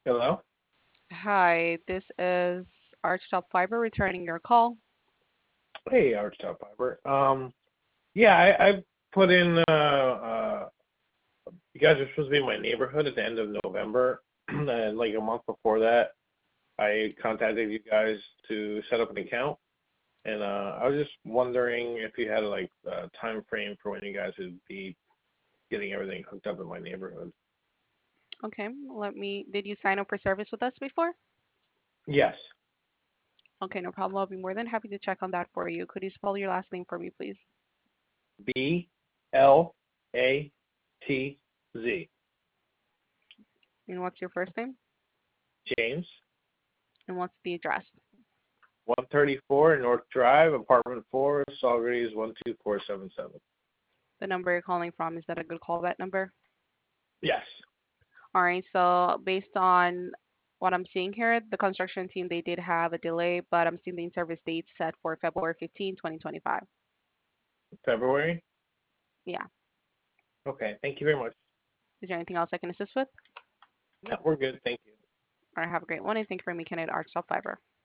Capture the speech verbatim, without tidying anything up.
Hello? Hi, this is Archtop Fiber returning your call. Hey, Archtop Fiber. Um, yeah, I, I put in, uh, uh, you guys are supposed to be in my neighborhood at the end of November, and like a month before that, I contacted you guys to set up an account, and uh, I was just wondering if you had like a time frame for when you guys would be getting everything hooked up in my neighborhood. Okay, let me. Did you sign up for service with us before? Yes. Okay, no problem. I'll be more than happy to check on that for you. Could you spell your last name for me, please? B L A T Z. And what's your first name? James, And what's the address? one thirty-four North Drive, apartment four, Saugerties one two four seven seven. The number you're calling from, is that a good callback number? Yes. All right, so based on what I'm seeing here, the construction team, they did have a delay, but I'm seeing the in-service date set for February fifteenth, twenty twenty-five. February? Yeah. Okay, thank you very much. Is there anything else I can assist with? Yeah, we're good. Thank you. All right, have a great one, and thank you for making it Archtop Fiber.